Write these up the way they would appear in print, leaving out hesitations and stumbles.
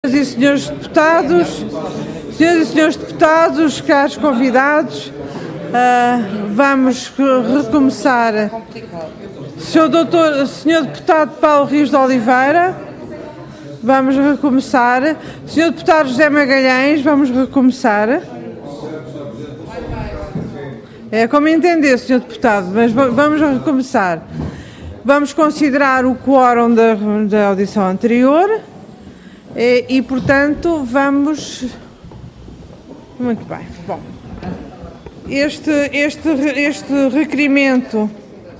e senhores deputados, caros convidados, vamos recomeçar. Senhor Deputado Paulo Rios de Oliveira, vamos recomeçar. Senhor Deputado José Magalhães, vamos recomeçar. É como entender, Senhor Deputado, mas vamos recomeçar. Vamos considerar o quórum da audição anterior e, portanto, vamos... Muito bem. Bom, este requerimento...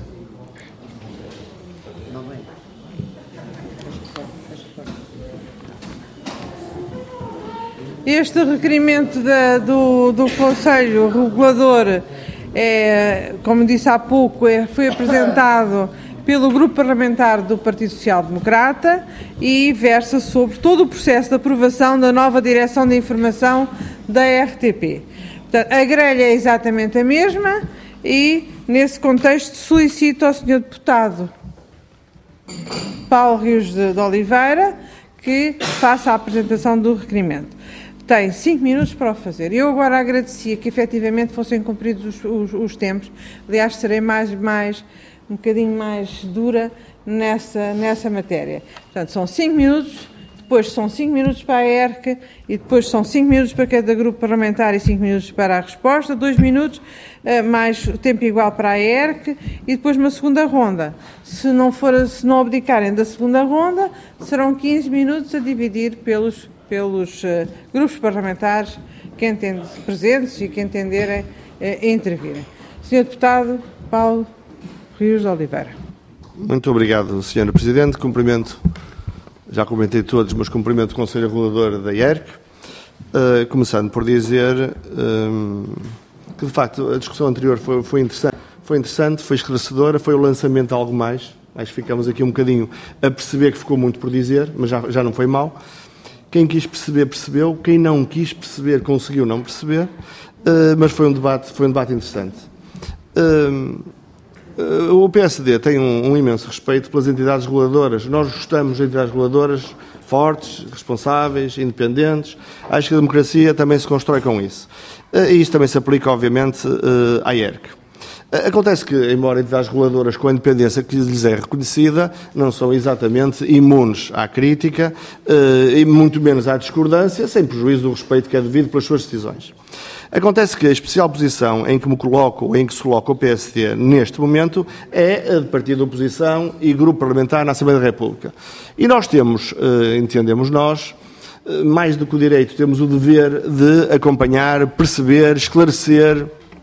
Este requerimento do Conselho Regulador, como disse há pouco, foi apresentado pelo Grupo Parlamentar do Partido Social Democrata e versa sobre todo o processo de aprovação da nova Direção de Informação da RTP. Portanto, a grelha é exatamente a mesma e, nesse contexto, solicito ao Sr. Deputado Paulo Rios de Oliveira que faça a apresentação do requerimento. Tem 5 minutos para o fazer. Eu agora agradecia que efetivamente fossem cumpridos os tempos. Aliás, serei um bocadinho mais dura nessa matéria. Portanto, são 5 minutos, depois são 5 minutos para a ERC e depois são 5 minutos para cada grupo parlamentar e 5 minutos para a resposta, 2 minutos, mais tempo igual para a ERC e depois uma segunda ronda. Se não abdicarem da segunda ronda, serão 15 minutos a dividir pelos grupos parlamentares presentes e que entenderem intervirem. Sr. Deputado Paulo Rios de Oliveira. Muito obrigado, Sra. Presidente. Já cumprimentei todos, mas cumprimento o Conselho Regulador da IERC, começando por dizer que, de facto, a discussão anterior foi interessante, foi esclarecedora, foi o lançamento de algo mais. Acho que ficamos aqui um bocadinho a perceber que ficou muito por dizer, mas já não foi mal. Quem quis perceber, percebeu. Quem não quis perceber, conseguiu não perceber. Mas foi um debate interessante. O PSD tem um imenso respeito pelas entidades reguladoras. Nós gostamos de entidades reguladoras fortes, responsáveis, independentes. Acho que a democracia também se constrói com isso. E isso também se aplica, obviamente, à IERC. Acontece que, embora entidades reguladoras com a independência que lhes é reconhecida, não são exatamente imunes à crítica e muito menos à discordância, sem prejuízo do respeito que é devido pelas suas decisões. Acontece que a especial posição em que me coloco, ou em que se coloca o PSD neste momento, é a de partido de oposição e grupo parlamentar na Assembleia da República. E nós temos, entendemos nós, mais do que o direito, temos o dever de acompanhar, perceber, esclarecer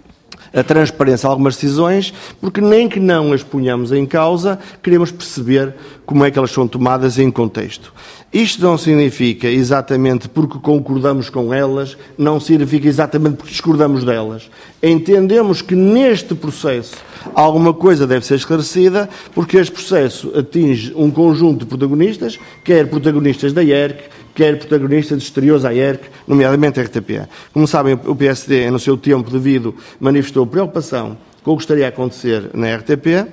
a transparência de algumas decisões, porque nem que não as ponhamos em causa, queremos perceber como é que elas são tomadas em contexto. Isto não significa exatamente porque concordamos com elas, não significa exatamente porque discordamos delas. Entendemos que neste processo alguma coisa deve ser esclarecida, porque este processo atinge um conjunto de protagonistas, quer protagonistas da IERC, quer protagonistas exteriores à IERC, nomeadamente a RTP. Como sabem, o PSD, no seu tempo devido, manifestou preocupação com o que estaria a acontecer na RTP.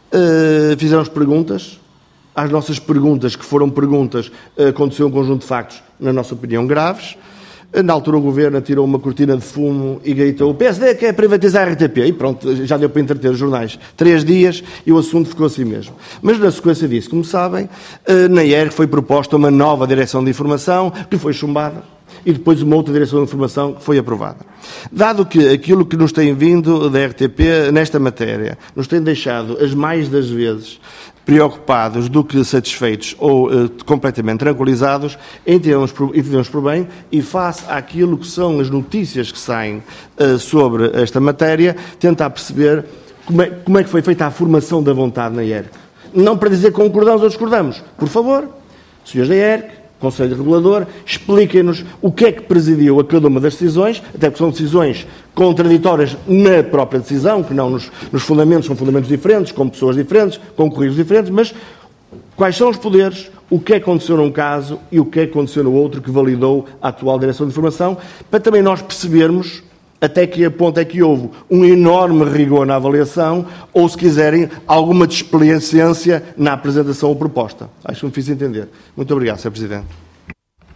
Fizemos perguntas. Às nossas perguntas, que foram perguntas, aconteceu um conjunto de factos, na nossa opinião, graves. Na altura o Governo tirou uma cortina de fumo e gritou: o PSD quer privatizar a RTP. E pronto, já deu para entreter os jornais 3 dias e o assunto ficou assim mesmo. Mas na sequência disso, como sabem, na IERC foi proposta uma nova direção de informação que foi chumbada e depois uma outra direção de informação que foi aprovada. Dado que aquilo que nos tem vindo da RTP nesta matéria nos tem deixado as mais das vezes preocupados do que satisfeitos ou completamente tranquilizados, entendemos por bem, e face àquilo que são as notícias que saem sobre esta matéria, tentar perceber como é que foi feita a formação da vontade na IERC. Não para dizer que concordamos ou discordamos. Por favor, senhores da IERC, Conselho Regulador, expliquem-nos o que é que presidiu a cada uma das decisões, até porque são decisões contraditórias na própria decisão, que não nos fundamentos, são fundamentos diferentes, com pessoas diferentes, com currículos diferentes, mas quais são os poderes, o que é que aconteceu num caso e o que é que aconteceu no outro que validou a atual direção de informação, para também nós percebermos até que ponto é que houve um enorme rigor na avaliação ou, se quiserem, alguma desplicência na apresentação ou proposta. Acho que me fiz entender. Muito obrigado, Sr. Presidente.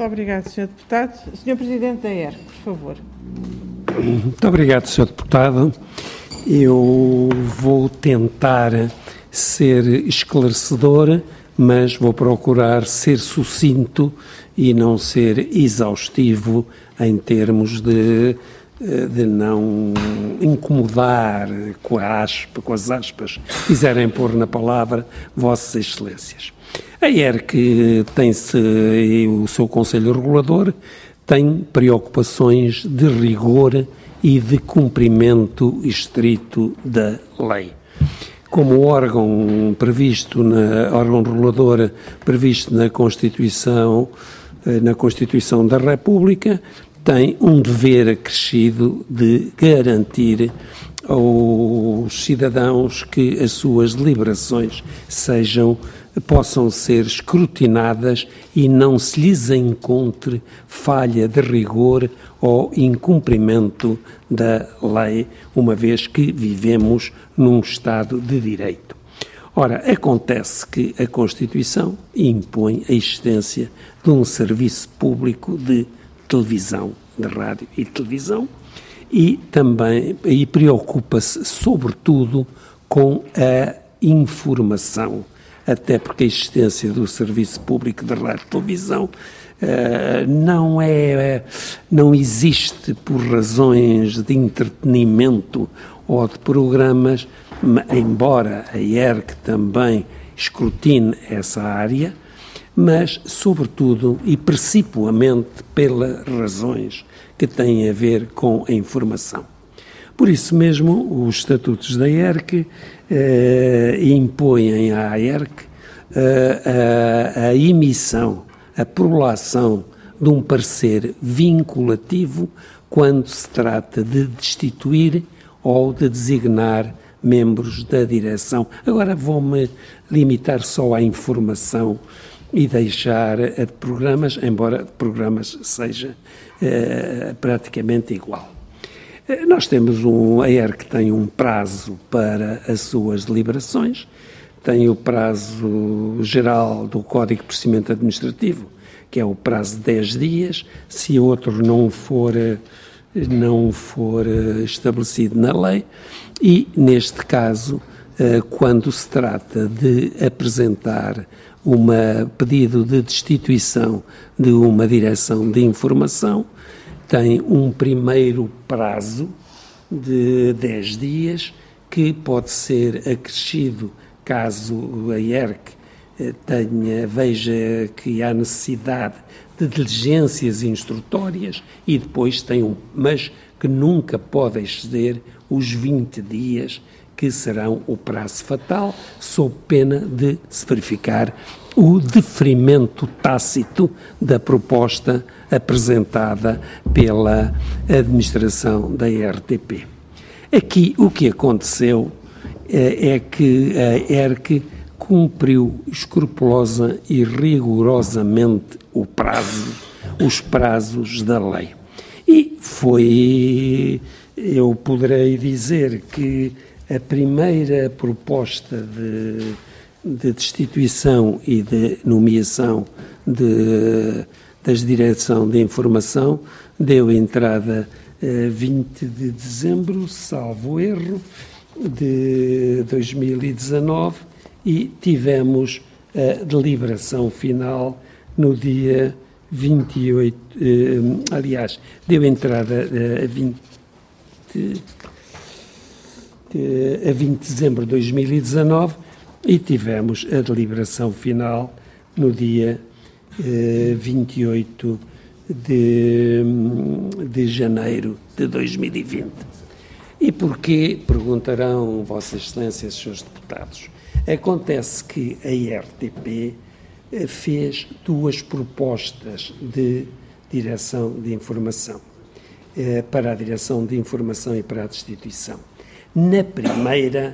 Muito obrigado, Sr. Deputado. Sr. Presidente da ERC, por favor. Muito obrigado, Sr. Deputado. Eu vou tentar ser esclarecedor, mas vou procurar ser sucinto e não ser exaustivo em termos de não incomodar com as aspas que quiserem pôr na palavra Vossas Excelências. A ERC tem-se, e o seu Conselho Regulador, tem preocupações de rigor e de cumprimento estrito da lei. Como órgão órgão regulador previsto na Constituição da República, tem um dever acrescido de garantir aos cidadãos que as suas deliberações possam ser escrutinadas e não se lhes encontre falha de rigor ou incumprimento da lei, uma vez que vivemos num Estado de Direito. Ora, acontece que a Constituição impõe a existência de um serviço público de televisão, de rádio e televisão, e também preocupa-se sobretudo com a informação, até porque a existência do serviço público de rádio e televisão não existe por razões de entretenimento ou de programas, embora a ERC também escrutine essa área, mas, sobretudo e principalmente, pelas razões que têm a ver com a informação. Por isso mesmo, os estatutos da ERC impõem à ERC a emissão, a prolação de um parecer vinculativo quando se trata de destituir ou de designar membros da direção. Agora vou-me limitar só à informação e deixar a de programas, embora de programas seja praticamente igual. Nós temos a ERC tem um prazo para as suas deliberações, tem o prazo geral do Código de Procedimento Administrativo, que é o prazo de 10 dias, se outro não for estabelecido na lei, e neste caso, quando se trata de apresentar pedido de destituição de uma direção de informação, tem um primeiro prazo de 10 dias que pode ser acrescido caso a ERC veja que há necessidade de diligências instrutórias, e depois mas que nunca pode exceder os 20 dias que serão o prazo fatal, sob pena de se verificar o deferimento tácito da proposta apresentada pela administração da RTP. Aqui o que aconteceu é que a ERC cumpriu escrupulosa e rigorosamente os prazos da lei. E eu poderei dizer que a primeira proposta de destituição e de nomeação da direção de informação deu entrada a 20 de dezembro, salvo erro, de 2019, e tivemos a deliberação final no dia 28, deu entrada a 20 de dezembro de 2019 e tivemos a deliberação final no dia 28 de janeiro de 2020. E porquê, perguntarão Vossas Excelências, Srs. Deputados. Acontece que a RTP fez duas propostas de direção de informação, para a direção de informação e para a destituição. Na primeira,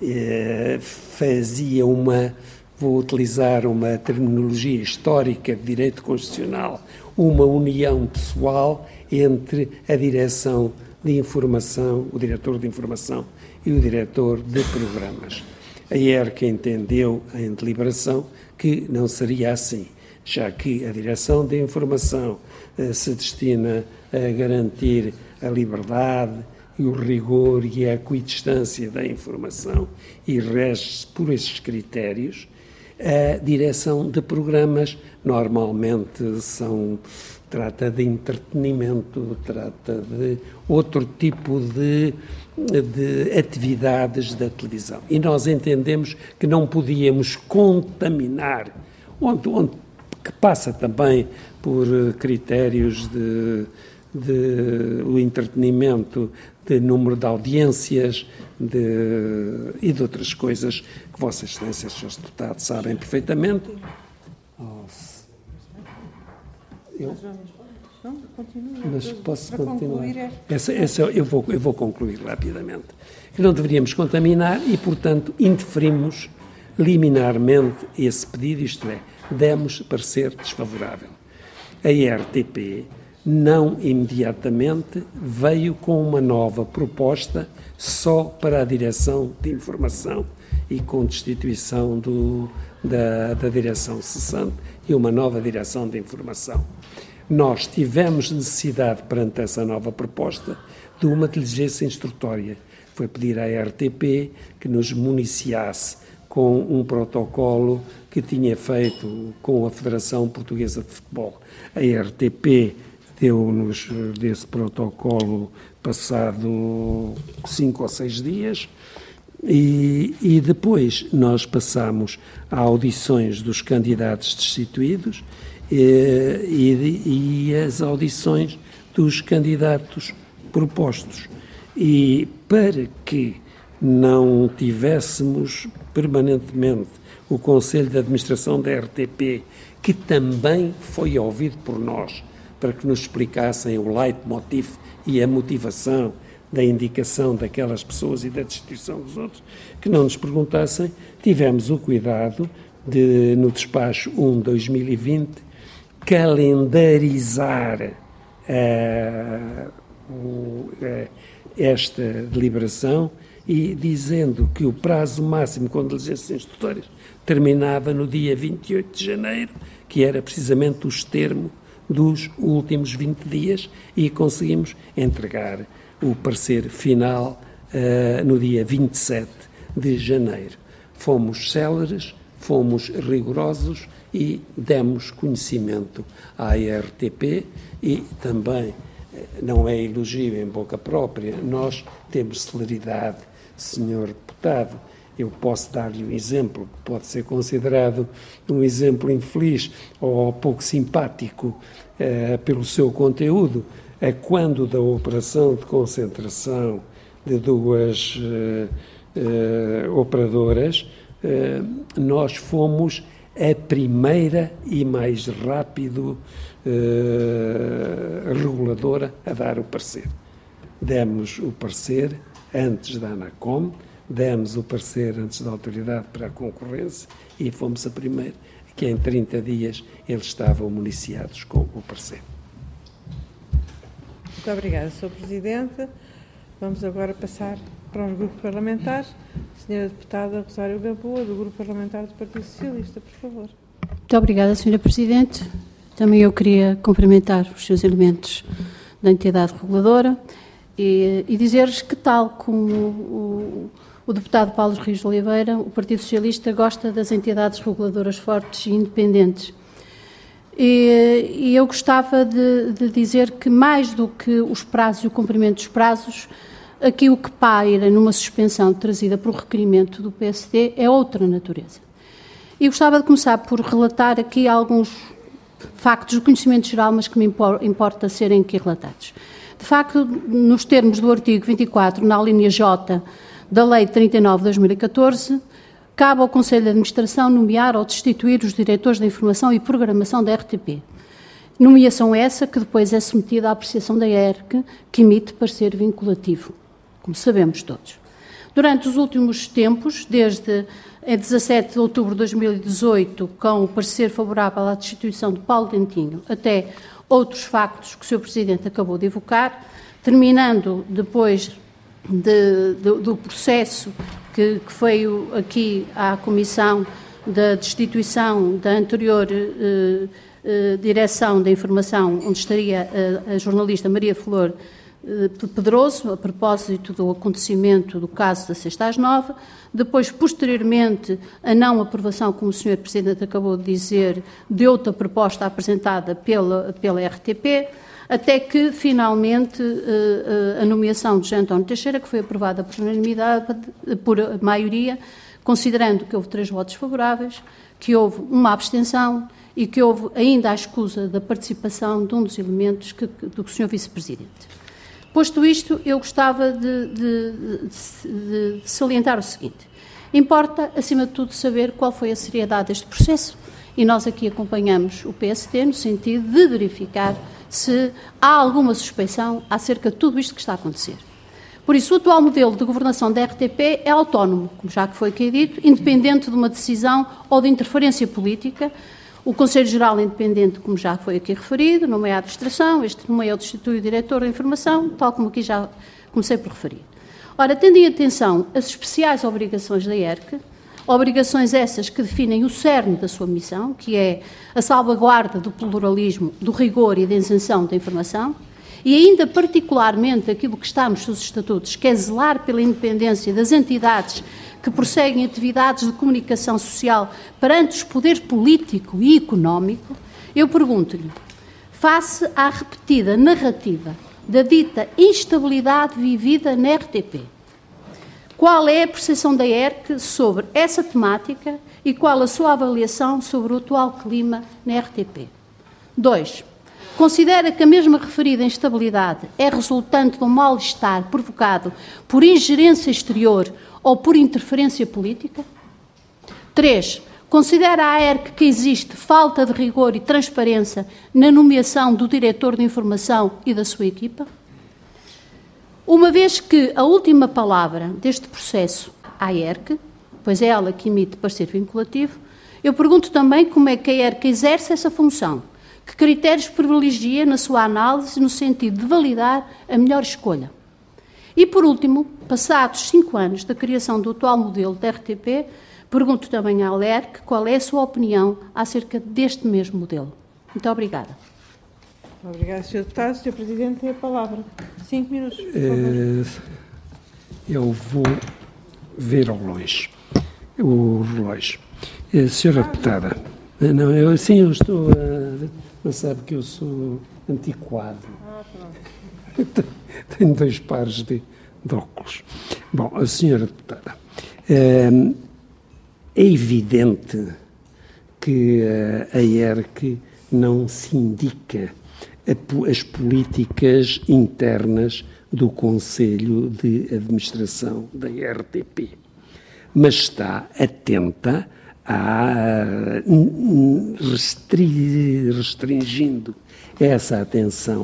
fazia vou utilizar uma terminologia histórica de direito constitucional, uma união pessoal entre a direção de informação, o diretor de informação e o diretor de programas. A ERC entendeu em deliberação que não seria assim. já que a Direção de Informação se destina a garantir a liberdade e o rigor e a equidistância da informação e rege-se por esses critérios. A direção de programas normalmente trata de entretenimento, trata de outro tipo de atividades da televisão. E nós entendemos que não podíamos contaminar, que passa também por critérios o entretenimento, de número de audiências e de outras coisas que Vossas Excelências, Srs. Deputados, sabem perfeitamente. Mas posso continuar? Eu vou concluir rapidamente. Que não deveríamos contaminar e, portanto, interferimos liminarmente esse pedido, isto é, demos parecer desfavorável. A RTP não imediatamente veio com uma nova proposta só para a Direção de Informação e com destituição da direção cessante e uma nova Direção de Informação. Nós tivemos necessidade, perante essa nova proposta, de uma diligência instrutória. Foi pedir à RTP que nos municiasse com um protocolo que tinha feito com a Federação Portuguesa de Futebol. A RTP deu-nos desse protocolo passado 5 ou 6 dias e depois nós passamos a audições dos candidatos destituídos e as audições dos candidatos propostos. E para que não tivéssemos permanentemente o Conselho de Administração da RTP, que também foi ouvido por nós, para que nos explicassem o leitmotiv e a motivação da indicação daquelas pessoas e da destituição dos outros, que não nos perguntassem, tivemos o cuidado de, no despacho 1/2020, calendarizar esta deliberação e dizendo que o prazo máximo com diligências instrutórias terminava no dia 28 de janeiro, que era precisamente o termo dos últimos 20 dias, e conseguimos entregar o parecer final no dia 27 de janeiro. Fomos céleres, fomos rigorosos e demos conhecimento à RTP e também, não é elogio em boca própria, nós temos celeridade, Sr. Deputado. Eu posso dar-lhe um exemplo que pode ser considerado um exemplo infeliz ou pouco simpático pelo seu conteúdo, a quando da operação de concentração de duas operadoras, nós fomos a primeira e mais rápido reguladora a dar o parecer. Demos o parecer antes da ANACOM, demos o parecer antes da Autoridade para a Concorrência e fomos a primeira, que em 30 dias eles estavam municiados com o parecer. Muito obrigada, Sr. Presidente. Vamos agora passar para os grupos parlamentares. Sra. Deputada Rosário Gamboa, do Grupo Parlamentar do Partido Socialista, por favor. Muito obrigada, Sra. Presidente. Também eu queria cumprimentar os seus elementos da entidade reguladora e dizer-lhes que, tal como o deputado Paulo Rios de Oliveira, o Partido Socialista gosta das entidades reguladoras fortes e independentes. E eu gostava de dizer que, mais do que os prazos e o cumprimento dos prazos, aqui o que paira numa suspensão trazida por requerimento do PSD é outra natureza. E gostava de começar por relatar aqui alguns factos do conhecimento geral, mas que me importa serem aqui relatados. De facto, nos termos do artigo 24, na linha J da Lei 39 de 2014, cabe ao Conselho de Administração nomear ou destituir os diretores da Informação e Programação da RTP. Nomeação essa que depois é submetida à apreciação da ERC, que emite parecer vinculativo, como sabemos todos. Durante os últimos tempos, desde 17 de outubro de 2018, com o parecer favorável à destituição de Paulo Dentinho, até outros factos que o Sr. Presidente acabou de evocar, terminando depois do processo que foi aqui à Comissão da destituição da anterior direção da informação, onde estaria a jornalista Maria Flor Pedroso, a propósito do acontecimento do caso da 6/9, depois, posteriormente, a não aprovação, como o Sr. Presidente acabou de dizer, de outra proposta apresentada pela RTP, até que, finalmente, a nomeação de José António Teixeira, que foi aprovada por unanimidade, por maioria, considerando que houve 3 votos favoráveis, que houve uma abstenção e que houve ainda a escusa da participação de um dos elementos do Sr. Vice-Presidente. Posto isto, eu gostava de salientar o seguinte. Importa, acima de tudo, saber qual foi a seriedade deste processo e nós aqui acompanhamos o PSD no sentido de verificar se há alguma suspeição acerca de tudo isto que está a acontecer. Por isso, o atual modelo de governação da RTP é autónomo, como já que foi aqui dito, independente de uma decisão ou de interferência política. O Conselho Geral é independente, como já foi aqui referido, não é a administração, este não é o destitui o diretor da informação, tal como aqui já comecei por referir. Ora, tendo em atenção as especiais obrigações da ERC, obrigações essas que definem o cerne da sua missão, que é a salvaguarda do pluralismo, do rigor e da isenção da informação, e ainda particularmente aquilo que está nos seus estatutos, que é zelar pela independência das entidades que prosseguem atividades de comunicação social perante os poderes político e económico, eu pergunto-lhe, face à repetida narrativa da dita instabilidade vivida na RTP, qual é a percepção da ERC sobre essa temática e qual a sua avaliação sobre o atual clima na RTP? 2. Considera que a mesma referida instabilidade é resultante de um mal-estar provocado por ingerência exterior ou por interferência política? 3. Considera a ERC que existe falta de rigor e transparência na nomeação do diretor de informação e da sua equipa? Uma vez que a última palavra deste processo à ERC, pois é ela que emite parecer vinculativo, eu pergunto também como é que a ERC exerce essa função, que critérios privilegia na sua análise no sentido de validar a melhor escolha. E, por último, passados 5 anos da criação do atual modelo da RTP, pergunto também à ERC qual é a sua opinião acerca deste mesmo modelo. Muito obrigada. Obrigada, Sr. Deputado. Sr. Presidente, tem a palavra. 5 minutos, por favor. Eu vou ver ao longe o relógio. Senhora Deputada, não, eu estou a... Não sabe que eu sou antiquado. Tenho 2 pares de óculos. Bom, a senhora deputada, é evidente que a ERC não se indica as políticas internas do Conselho de Administração da RTP, mas está atenta a restringindo essa atenção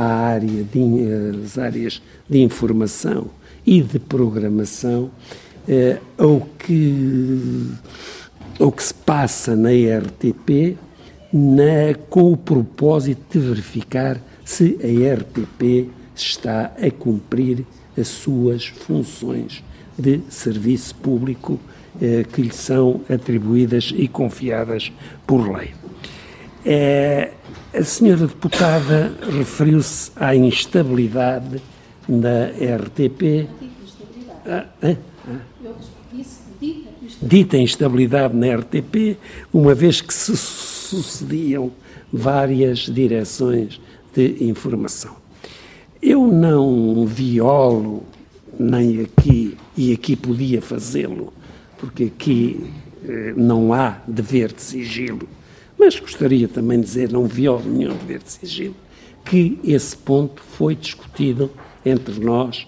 às áreas de informação e de programação ao que se passa na RTP com o propósito de verificar se a RTP está a cumprir as suas funções de serviço público que lhe são atribuídas e confiadas por lei. A senhora deputada referiu-se à instabilidade da RTP. Dita instabilidade na RTP, uma vez que se sucediam várias direções de informação. Eu não violo, nem aqui, e aqui podia fazê-lo, porque aqui não há dever de sigilo, mas gostaria também de dizer, não violo nenhum dever de sigilo, que esse ponto foi discutido entre nós.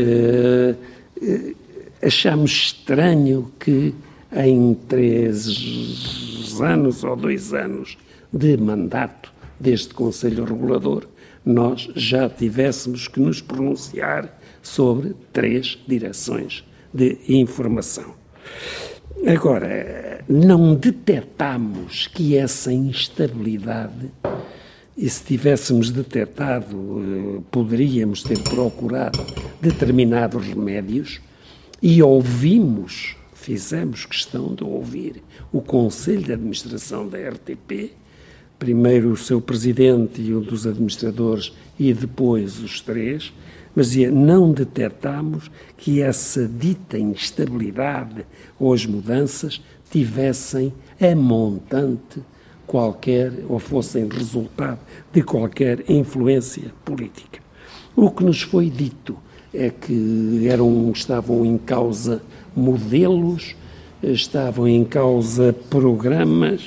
Achamos estranho que em 3 anos ou 2 anos de mandato deste Conselho Regulador, nós já tivéssemos que nos pronunciar sobre 3 direções de informação. Agora, não detectamos que essa instabilidade, e se tivéssemos detectado, poderíamos ter procurado determinados remédios, e ouvimos fizemos questão de ouvir o Conselho de Administração da RTP, primeiro o seu presidente e um dos administradores e depois os três, mas não detectámos que essa dita instabilidade ou as mudanças tivessem a montante qualquer, ou fossem resultado de qualquer influência política. O que nos foi dito é que estavam em causa modelos, estavam em causa programas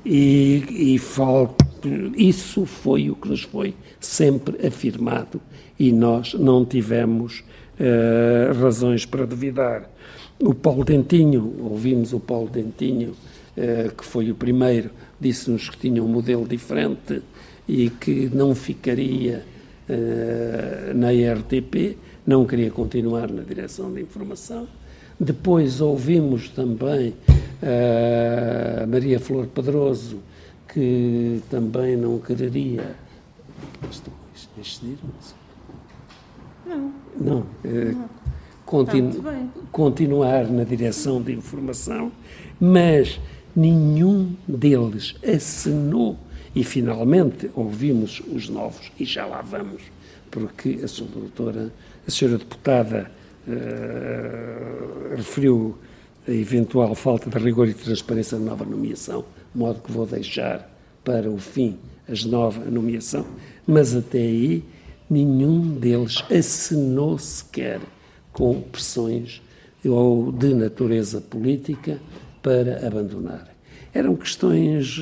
isso foi o que nos foi sempre afirmado e nós não tivemos razões para duvidar. O Paulo Dentinho, ouvimos o Paulo Dentinho, que foi o primeiro, disse-nos que tinha um modelo diferente e que não ficaria na RTP, não queria continuar na direção de informação. Depois ouvimos também a Maria Flor Pedroso, que também não quereria... Não. Continuar na direção de informação, mas nenhum deles acenou e finalmente ouvimos os novos e já lá vamos, porque a senhora deputada referiu a eventual falta de rigor e transparência na nova nomeação, de modo que vou deixar para o fim a nova nomeação, mas até aí nenhum deles acenou sequer com pressões ou de natureza política para abandonar. Eram questões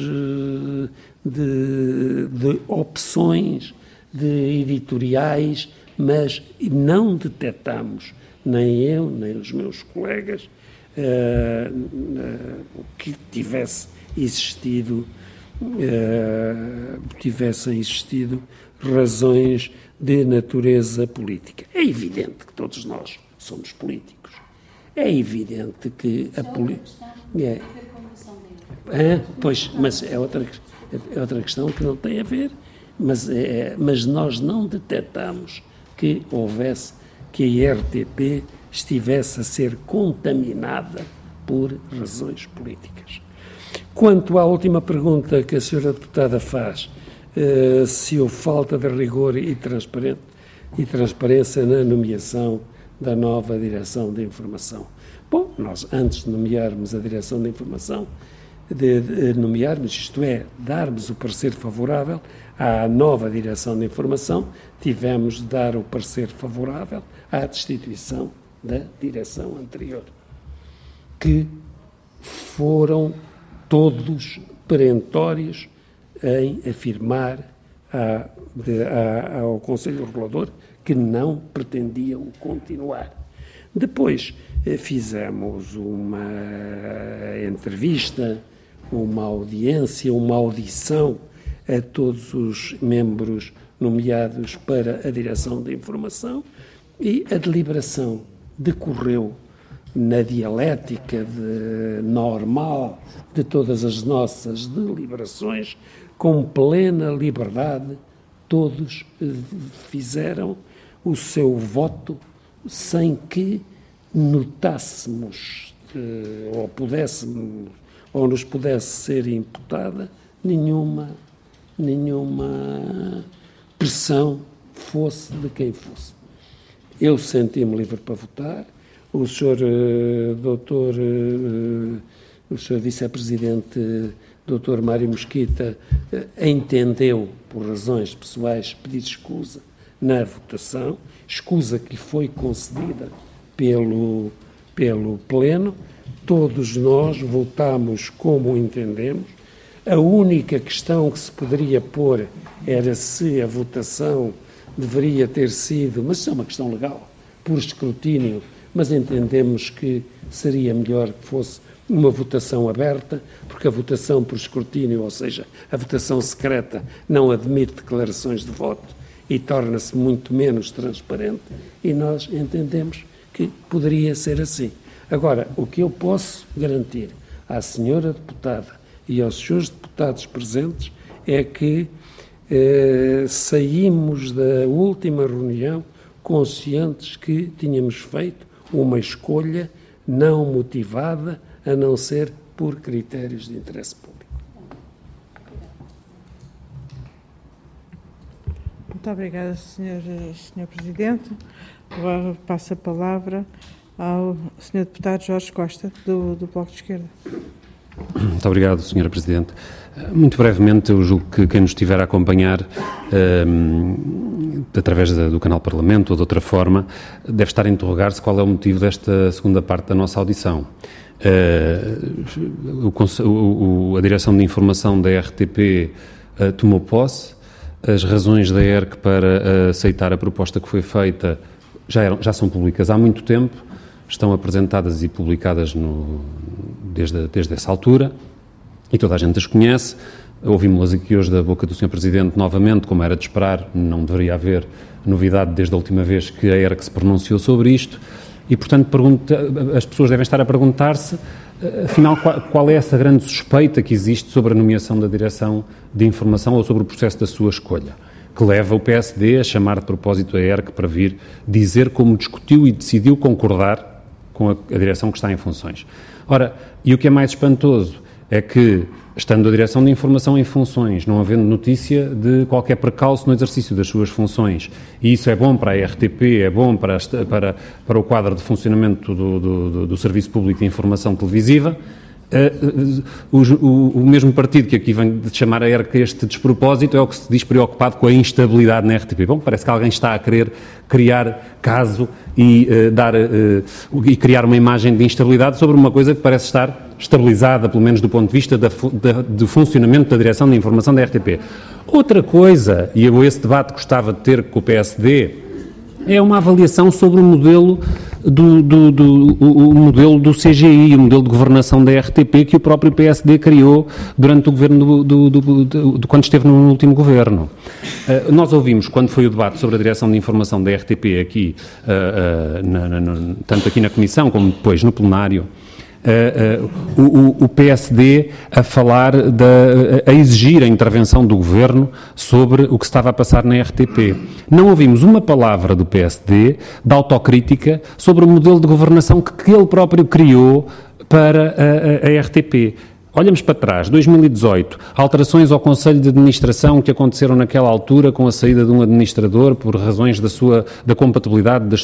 de opções, de editoriais, mas não detectamos, nem eu, nem os meus colegas, que tivessem existido razões de natureza política. É evidente que todos nós somos políticos. É evidente que a política... Pois, mas é outra questão que não tem a ver, mas nós não detectamos que houvesse, que a RTP estivesse a ser contaminada por razões políticas. Quanto à última pergunta que a senhora deputada faz, se houve falta de rigor e transparência na nomeação da nova direção de informação. Bom, nós antes de nomearmos a direção de informação, isto é, darmos o parecer favorável à nova direção de informação, tivemos de dar o parecer favorável à destituição da direção anterior, que foram todos perentórios em afirmar ao Conselho Regulador que não pretendiam continuar. Depois fizemos uma entrevista, uma audiência, uma audição a todos os membros nomeados para a direção de informação e a deliberação decorreu na dialética normal de todas as nossas deliberações, com plena liberdade, todos fizeram o seu voto sem que notássemos ou nos pudesse ser imputada nenhuma pressão, fosse de quem fosse. Eu senti-me livre para votar, o senhor vice-presidente Dr. Mário Mesquita entendeu, por razões pessoais, pedir escusa na votação, escusa que lhe foi concedida pelo Pleno. Todos nós votámos como entendemos. A única questão que se poderia pôr era se a votação deveria ter sido, mas isso é uma questão legal, por escrutínio, mas entendemos que seria melhor que fosse uma votação aberta, porque a votação por escrutínio, ou seja, a votação secreta, não admite declarações de voto e torna-se muito menos transparente, e nós entendemos que poderia ser assim. Agora, o que eu posso garantir à senhora deputada e aos senhores deputados presentes é que saímos da última reunião conscientes que tínhamos feito uma escolha não motivada, a não ser por critérios de interesse público. Muito obrigada, Sr. Presidente. Agora passo a palavra ao Sr. Deputado Jorge Costa, do Bloco de Esquerda. Muito obrigado, Sra. Presidente. Muito brevemente, eu julgo que quem nos estiver a acompanhar através do canal Parlamento ou de outra forma, deve estar a interrogar-se qual é o motivo desta segunda parte da nossa audição. A Direção de Informação da RTP tomou posse. As razões da ERC para aceitar a proposta que foi feita já são públicas há muito tempo, estão apresentadas e publicadas desde essa altura, e toda a gente as conhece. Ouvimos-las aqui hoje da boca do Sr. Presidente novamente, como era de esperar, não deveria haver novidade desde a última vez que a ERC se pronunciou sobre isto, e portanto as pessoas devem estar a perguntar-se, afinal, qual é essa grande suspeita que existe sobre a nomeação da Direção de Informação ou sobre o processo da sua escolha, que leva o PSD a chamar de propósito a ERC para vir dizer como discutiu e decidiu concordar com a direção que está em funções. Ora, e o que é mais espantoso é que, estando a Direção de Informação em funções, não havendo notícia de qualquer precalço no exercício das suas funções, e isso é bom para a RTP, é bom para o quadro de funcionamento do Serviço Público de Informação Televisiva, o mesmo partido que aqui vem de chamar a ERC este despropósito é o que se diz preocupado com a instabilidade na RTP. Bom, parece que alguém está a querer criar caso e criar uma imagem de instabilidade sobre uma coisa que parece estar estabilizada, pelo menos do ponto de vista do funcionamento da Direção de Informação da RTP. Outra coisa, e eu esse debate gostava de ter com o PSD, é uma avaliação sobre o modelo do CGI, o modelo de governação da RTP que o próprio PSD criou durante o governo quando esteve no último governo. Nós ouvimos, quando foi o debate sobre a Direção de Informação da RTP aqui, tanto aqui na Comissão como depois no plenário, o PSD a falar, a exigir a intervenção do Governo sobre o que estava a passar na RTP. Não ouvimos uma palavra do PSD de autocrítica sobre o modelo de governação que ele próprio criou para a RTP. Olhamos para trás, 2018, alterações ao Conselho de Administração que aconteceram naquela altura com a saída de um administrador por razões da compatibilidade das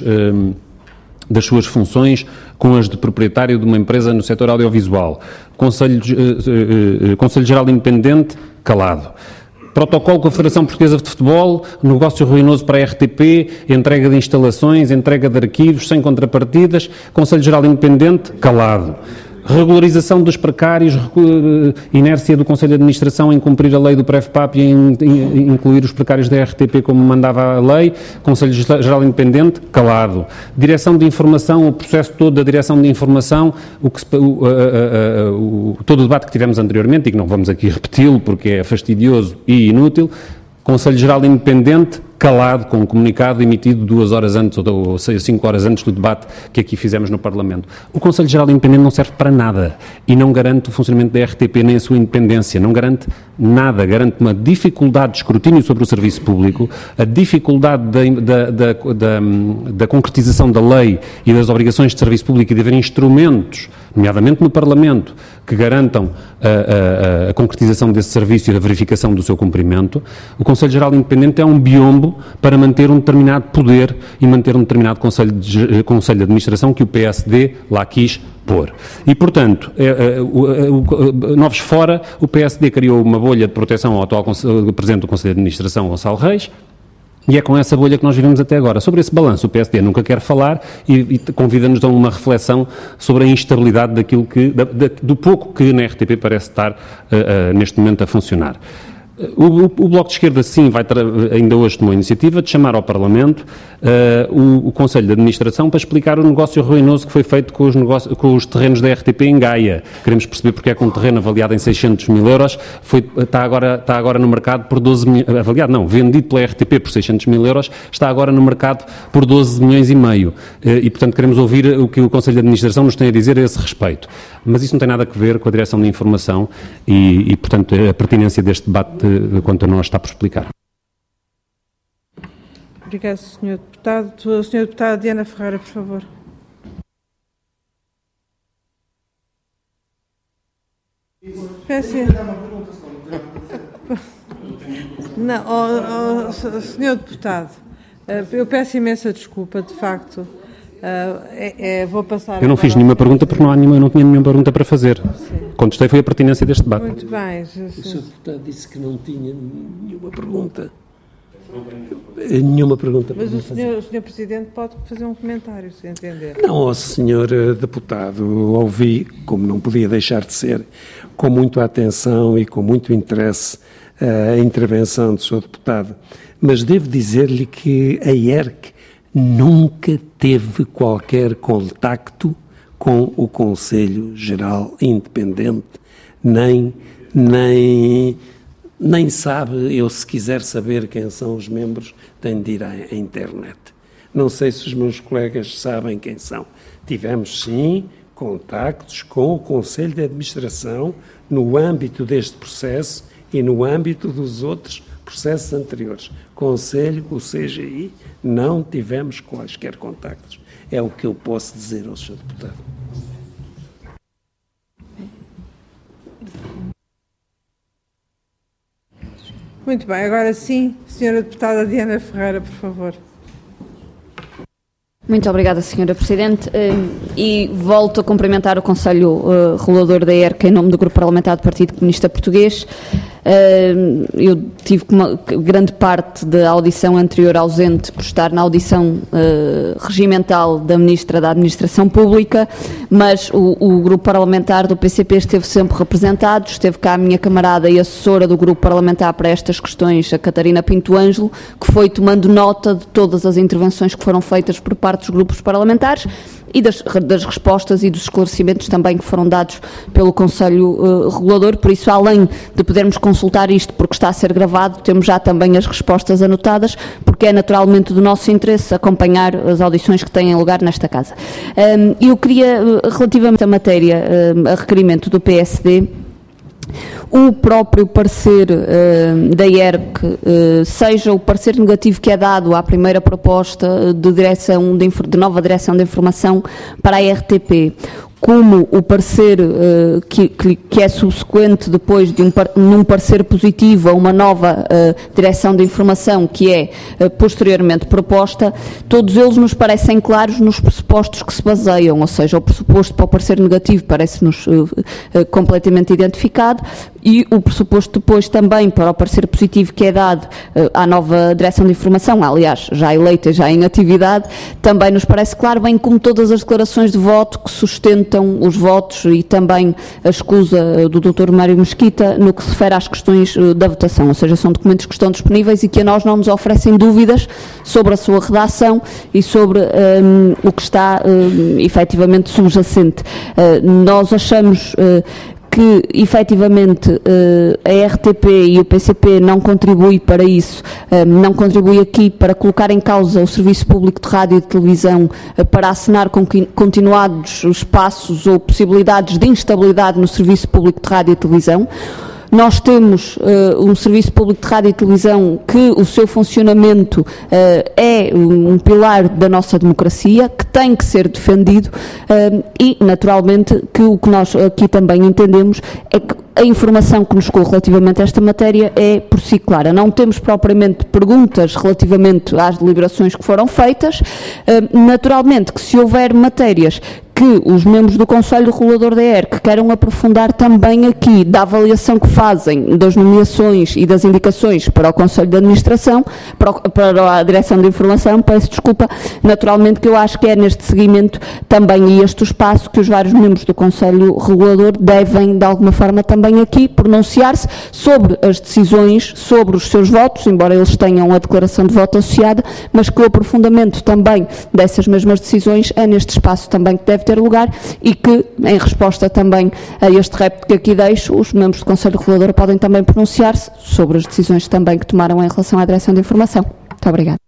suas funções com as de proprietário de uma empresa no setor audiovisual. Conselho Geral Independente, calado. Protocolo com a Federação Portuguesa de Futebol, negócio ruinoso para a RTP, entrega de instalações, entrega de arquivos, sem contrapartidas. Conselho Geral Independente, calado. Regularização dos precários, inércia do Conselho de Administração em cumprir a lei do PREFPAP e em incluir os precários da RTP como mandava a lei. Conselho Geral Independente, calado. Direção de Informação, o processo todo da Direção de Informação, todo o debate que tivemos anteriormente, e que não vamos aqui repeti-lo porque é fastidioso e inútil. Conselho Geral Independente, calado, com um comunicado emitido 2 horas antes ou 5 horas antes do debate que aqui fizemos no Parlamento. O Conselho Geral Independente não serve para nada e não garante o funcionamento da RTP nem a sua independência, não garante nada, garante uma dificuldade de escrutínio sobre o serviço público, a dificuldade da concretização da lei e das obrigações de serviço público e de haver instrumentos, nomeadamente no Parlamento, que garantam a concretização desse serviço e a verificação do seu cumprimento. O Conselho Geral Independente é um biombo para manter um determinado poder e manter um determinado Conselho de Administração que o PSD lá quis pôr. E, portanto, novos fora, o PSD criou uma bolha de proteção ao atual Presidente do Conselho de Administração, Gonçalo Reis, e é com essa bolha que nós vivemos até agora. Sobre esse balanço, o PSD nunca quer falar e convida-nos a uma reflexão sobre a instabilidade do pouco que na RTP parece estar neste momento a funcionar. O Bloco de Esquerda, sim, ainda hoje tomou a iniciativa de chamar ao Parlamento o Conselho de Administração para explicar o negócio ruinoso que foi feito com os terrenos da RTP em Gaia. Queremos perceber porque é que um terreno avaliado em 600 mil euros está agora no mercado por 12 milhões, vendido pela RTP por 600 mil euros, está agora no mercado por 12 milhões e meio. E, portanto, queremos ouvir o que o Conselho de Administração nos tem a dizer a esse respeito. Mas isso não tem nada a ver com a Direção de Informação e portanto, a pertinência deste debate quanto a nós está por explicar. Obrigado, Sr. Deputado. Sra. Deputada Diana Ferreira, por favor. Peço... Não, senhor deputado, eu peço imensa desculpa, de facto. Vou passar. Eu não fiz nenhuma pergunta porque eu não tinha nenhuma pergunta para fazer. Sim. Contestei foi a pertinência deste debate. Muito bem. O senhor deputado disse que não tinha nenhuma pergunta. Nenhuma pergunta para Mas o fazer. senhor Presidente pode fazer um comentário, se entender. Não, senhor deputado, ouvi, como não podia deixar de ser, com muita atenção e com muito interesse a intervenção do senhor deputado, mas devo dizer-lhe que a ERC nunca teve qualquer contacto com o Conselho Geral Independente, nem sabe, eu se quiser saber quem são os membros, tenho de ir à internet. Não sei se os meus colegas sabem quem são. Tivemos, sim, contactos com o Conselho de Administração no âmbito deste processo e no âmbito dos outros processos anteriores. Conselho, o CGI, não tivemos quaisquer contactos. É o que eu posso dizer ao Sr. Deputado. Muito bem, agora sim, Sra. Deputada Diana Ferreira, por favor. Muito obrigada, Sra. Presidente, e volto a cumprimentar o Conselho Regulador da ERC em nome do Grupo Parlamentar do Partido Comunista Português. Eu tive uma grande parte da audição anterior ausente por estar na audição regimental da Ministra da Administração Pública, mas o Grupo Parlamentar do PCP esteve sempre representado, esteve cá a minha camarada e assessora do Grupo Parlamentar para estas questões, a Catarina Pinto Ângelo, que foi tomando nota de todas as intervenções que foram feitas por parte dos grupos parlamentares e das respostas e dos esclarecimentos também que foram dados pelo Conselho Regulador. Por isso, além de podermos consultar isto, porque está a ser gravado, temos já também as respostas anotadas, porque é naturalmente do nosso interesse acompanhar as audições que têm lugar nesta Casa. Eu queria, relativamente à matéria, a requerimento do PSD, o próprio parecer da ERC, seja o parecer negativo que é dado à primeira proposta de nova direção de informação para a RTP, como o parecer que é subsequente depois de num parecer positivo a uma nova direção de informação que é posteriormente proposta, todos eles nos parecem claros nos pressupostos que se baseiam, ou seja, o pressuposto para o parecer negativo parece-nos completamente identificado e o pressuposto depois também para o parecer positivo que é dado à nova direção de informação, aliás, já eleita, já em atividade, também nos parece claro, bem como todas as declarações de voto que sustentam os votos e também a escusa do Dr. Mário Mesquita no que se refere às questões da votação, ou seja, são documentos que estão disponíveis e que a nós não nos oferecem dúvidas sobre a sua redação e sobre o que está efetivamente subjacente. Nós achamos que, efetivamente, a RTP e o PCP não contribuem para isso, não contribuem aqui para colocar em causa o Serviço Público de Rádio e de Televisão, para acenar com continuados espaços ou possibilidades de instabilidade no Serviço Público de Rádio e Televisão. Nós temos um Serviço Público de Rádio e Televisão que o seu funcionamento é um pilar da nossa democracia, que tem que ser defendido e, naturalmente, que o que nós aqui também entendemos é que a informação que nos chegou relativamente a esta matéria é por si clara. Não temos propriamente perguntas relativamente às deliberações que foram feitas. Naturalmente que se houver matérias que os membros do Conselho Regulador da ERC queiram aprofundar também aqui da avaliação que fazem das nomeações e das indicações para o Conselho de Administração, para a Direção de Informação, peço desculpa, naturalmente que eu acho que é neste seguimento também este o espaço que os vários membros do Conselho Regulador devem, de alguma forma, também aqui pronunciar-se sobre as decisões, sobre os seus votos, embora eles tenham a declaração de voto associada, mas que o aprofundamento também dessas mesmas decisões é neste espaço também que deve ter lugar e que, em resposta também a este repto que aqui deixo, os membros do Conselho Regulador podem também pronunciar-se sobre as decisões também que tomaram em relação à Direção de Informação. Muito obrigada.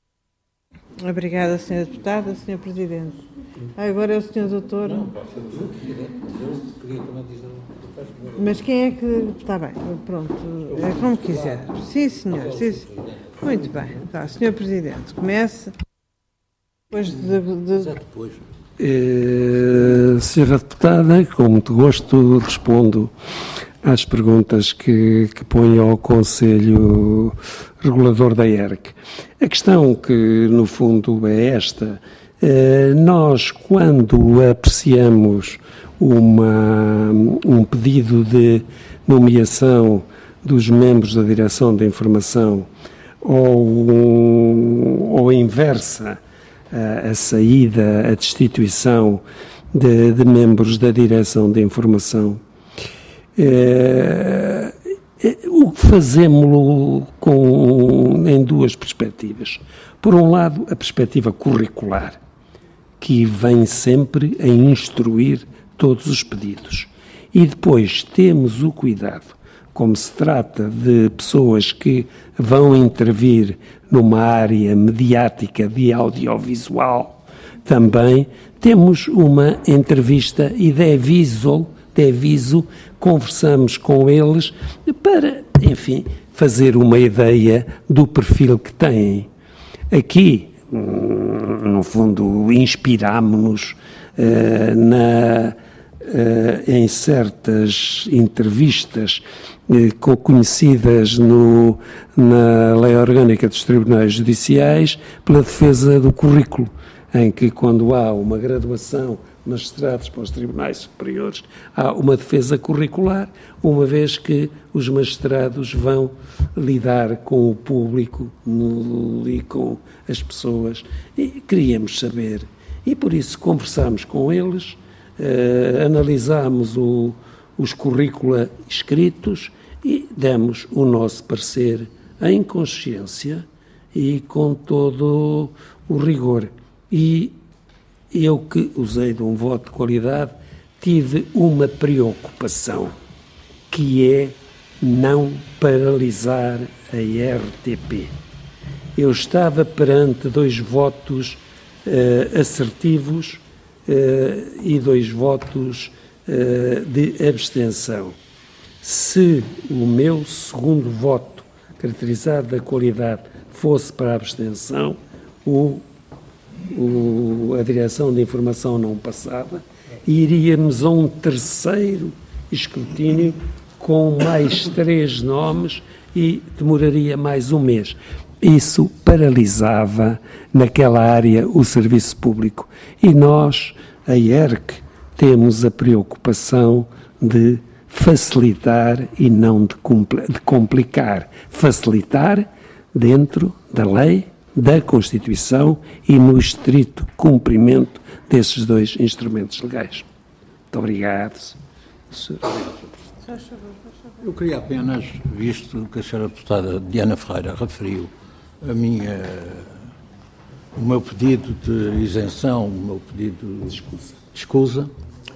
Obrigada, Sra. Deputada. Sr. Presidente. Agora é o Sr. Doutor. Mas quem é que... Está bem, pronto. É como quiser. Sim, senhor. Sim, senhor. Muito bem. Tá, Sr. Presidente, comece. Depois de... Depois. Senhora Deputada, com muito gosto respondo às perguntas que põe ao Conselho Regulador da ERC. A questão que, no fundo, é esta. Nós, quando apreciamos um pedido de nomeação dos membros da Direção de Informação ou inversa, a saída, a destituição de membros da Direção de Informação, o que fazemos em duas perspectivas. Por um lado, a perspectiva curricular, que vem sempre a instruir todos os pedidos. E depois temos o cuidado, como se trata de pessoas que vão intervir numa área mediática de audiovisual, também temos uma entrevista e de aviso, conversamos com eles para, enfim, fazer uma ideia do perfil que têm. Aqui, no fundo, inspirámo-nos em certas entrevistas conhecidas na Lei Orgânica dos Tribunais Judiciais pela defesa do currículo, em que quando há uma graduação magistrados para os tribunais superiores, há uma defesa curricular, uma vez que os magistrados vão lidar com o público e com as pessoas. E queríamos saber, e por isso conversámos com eles, analisámos os currícula escritos e demos o nosso parecer em consciência e com todo o rigor. E eu, que usei de um voto de qualidade, tive uma preocupação, que é não paralisar a RTP. Eu estava perante 2 votos assertivos e 2 votos de abstenção. Se o meu segundo voto, caracterizado da qualidade, fosse para a abstenção, a Direção de Informação não passava e iríamos a um terceiro escrutínio com mais 3 nomes e demoraria mais um mês. Isso paralisava naquela área o serviço público. E nós, a ERC, temos a preocupação de facilitar e não de complicar. Facilitar dentro da lei, da Constituição e no estrito cumprimento desses 2 instrumentos legais. Muito obrigado. Eu queria apenas, visto que a senhora deputada Diana Ferreira referiu o meu pedido de isenção, o meu pedido de escusa,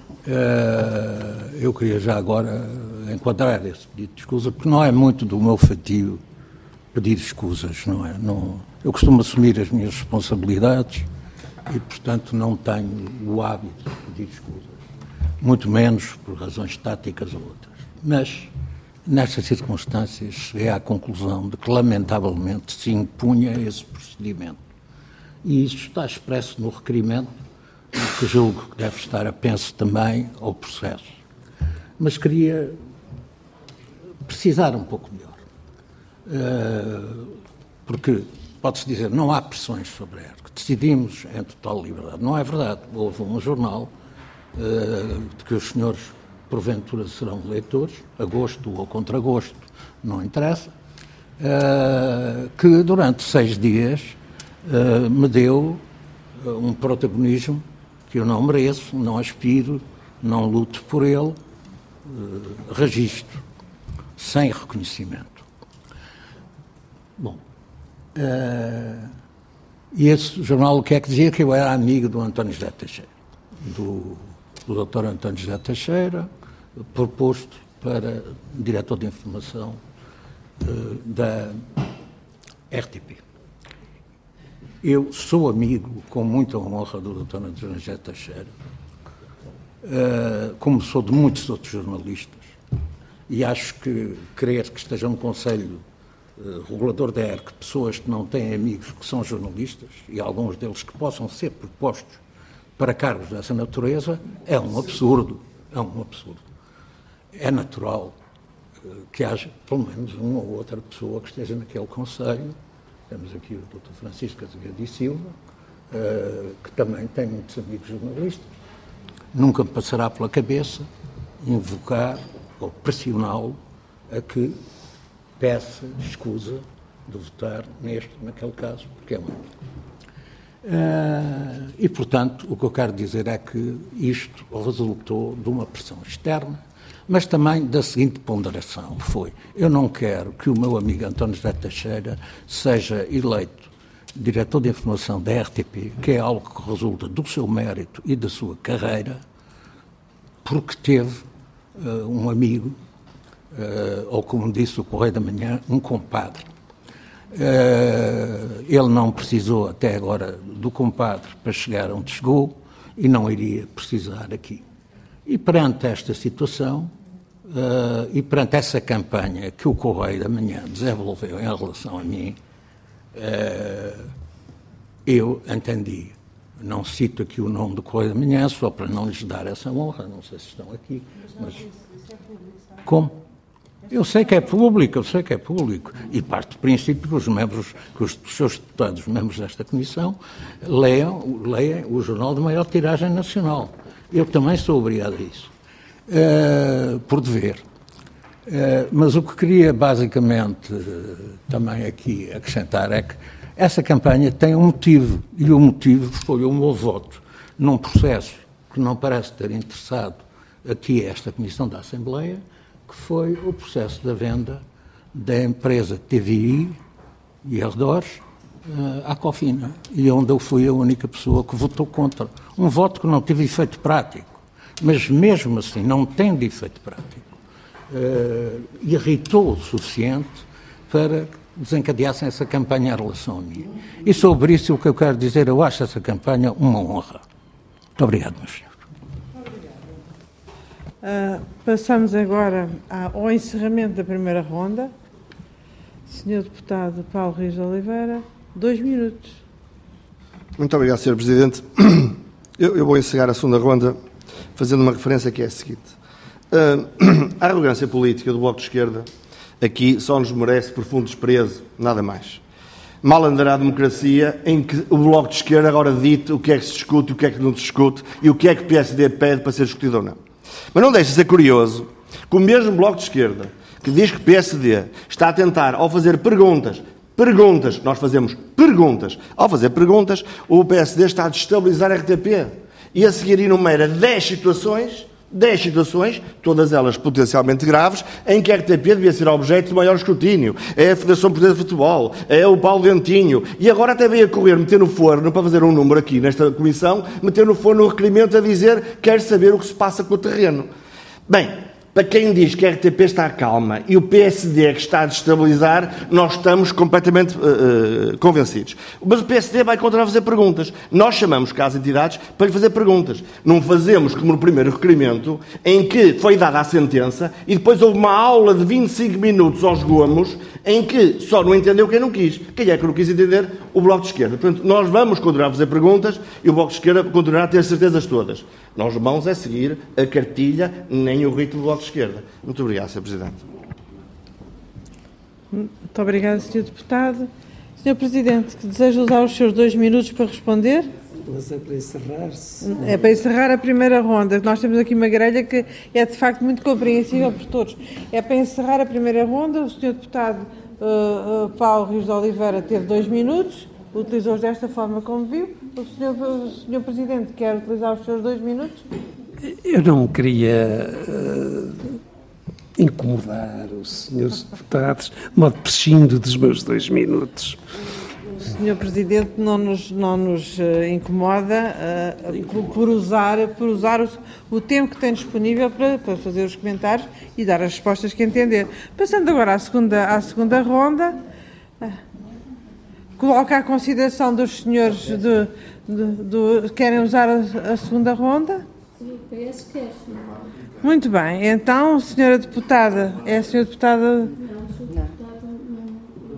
eu queria já agora enquadrar esse pedido de escusa, porque não é muito do meu feitio pedir escusas, não é? Eu costumo assumir as minhas responsabilidades e, portanto, não tenho o hábito de pedir escusas, muito menos por razões táticas ou outras. Mas, nestas circunstâncias, cheguei à conclusão de que, lamentavelmente, se impunha esse procedimento. E isso está expresso no requerimento, que julgo que deve estar apenso também ao processo. Mas queria precisar um pouco melhor. Porque, pode-se dizer, não há pressões sobre a ERC. Decidimos em total liberdade. Não é verdade. Houve um jornal de que os senhores, porventura, serão leitores, a gosto ou contra gosto, não interessa, que durante 6 dias me deu um protagonismo que eu não mereço, não aspiro, não luto por ele, registro, sem reconhecimento. Bom, e esse jornal o que é que dizia? Que eu era amigo do António José Teixeira, do Dr. António José Teixeira, proposto para diretor de informação da RTP. Eu sou amigo, com muita honra, do Dr. António José Teixeira, como sou de muitos outros jornalistas, e acho que querer que esteja um Conselho Regulador da ERC pessoas que não têm amigos que são jornalistas, e alguns deles que possam ser propostos para cargos dessa natureza é um absurdo. É um absurdo. É natural que haja pelo menos uma ou outra pessoa que esteja naquele Conselho. Temos aqui o Dr. Francisco Azevedo e Silva, que também tem muitos amigos jornalistas. Nunca me passará pela cabeça invocar ou pressioná-lo a que peça escusa de votar naquele caso, porque é muito. E, portanto, o que eu quero dizer é que isto resultou de uma pressão externa, mas também da seguinte ponderação, foi: eu não quero que o meu amigo António José Teixeira seja eleito diretor de informação da RTP, que é algo que resulta do seu mérito e da sua carreira, porque teve um amigo, ou como disse o Correio da Manhã, um compadre. Ele não precisou até agora do compadre para chegar onde chegou e não iria precisar aqui. E perante esta situação e perante essa campanha que o Correio da Manhã desenvolveu em relação a mim, eu entendi. Não cito aqui o nome do Correio da Manhã só para não lhes dar essa honra, não sei se estão aqui. Mas... Como? Eu sei que é público, e parte do princípio que os membros, que os seus deputados, membros desta comissão, leiam o jornal de maior tiragem nacional. Eu também sou obrigado a isso, por dever. Mas o que queria basicamente também aqui acrescentar é que essa campanha tem um motivo, e o motivo foi o meu voto num processo que não parece ter interessado aqui esta Comissão da Assembleia, que foi o processo da venda da empresa TVI e arredores à Cofina, e onde eu fui a única pessoa que votou contra. Um voto que não teve efeito prático, mas mesmo assim não tendo efeito prático, irritou o suficiente para desencadeassem essa campanha em relação a mim. E sobre isso o que eu quero dizer, eu acho essa campanha uma honra. Muito obrigado, meus senhores. Passamos agora ao encerramento da primeira ronda. Senhor Deputado Paulo Rios de Oliveira, 2 minutos. Muito obrigado, Sr. Presidente. Eu vou encerrar a segunda ronda fazendo uma referência que é a seguinte. A arrogância política do Bloco de Esquerda aqui só nos merece profundo desprezo, nada mais. Mal andará a democracia em que o Bloco de Esquerda agora dite o que é que se discute, o que é que não se discute e o que é que o PSD pede para ser discutido ou não. Mas não deixa de ser curioso que o mesmo Bloco de Esquerda, que diz que o PSD está a tentar, ao fazer perguntas, nós fazemos perguntas, ao fazer perguntas, o PSD está a destabilizar a RTP. E a seguir enumera 10 situações, todas elas potencialmente graves, em que a RTP devia ser objeto de maior escrutínio. É a Federação Portuguesa de Futebol, é o Paulo Dentinho, e agora até veio a correr, meter no forno, para fazer um número aqui nesta comissão, meter no forno o requerimento a dizer que quer saber o que se passa com o terreno. Bem, para quem diz que a RTP está calma e o PSD é que está a destabilizar, nós estamos completamente convencidos. Mas o PSD vai continuar a fazer perguntas. Nós chamamos cá as entidades para lhe fazer perguntas. Não fazemos como no primeiro requerimento, em que foi dada a sentença e depois houve uma aula de 25 minutos aos gomos, em que só não entendeu quem não quis. Quem é que não quis entender? O Bloco de Esquerda. Portanto, nós vamos continuar a fazer perguntas e o Bloco de Esquerda continuará a ter certezas todas. Nós vamos a seguir a cartilha, nem o ritmo do Bloco de Esquerda. Muito obrigado, Sr. Presidente. Muito obrigado, Sr. Deputado. Sr. Presidente, que deseja usar os seus 2 minutos para responder? Mas é para encerrar-se. É para encerrar a primeira ronda. Nós temos aqui uma grelha que é, de facto, muito compreensível por todos. É para encerrar a primeira ronda. O Sr. Deputado Paulo Rios de Oliveira teve 2 minutos. Utilizou-os desta forma como viu. O Sr. Presidente quer utilizar os seus 2 minutos? Eu não queria incomodar os senhores deputados, de modo prescindo dos meus 2 minutos. O Sr. Presidente não nos incomoda por usar o tempo que tem disponível para fazer os comentários e dar as respostas que entender. Passando agora à segunda ronda, coloco à consideração dos senhores querem usar a segunda ronda? Muito bem, então, senhora deputada, é a senhora deputada...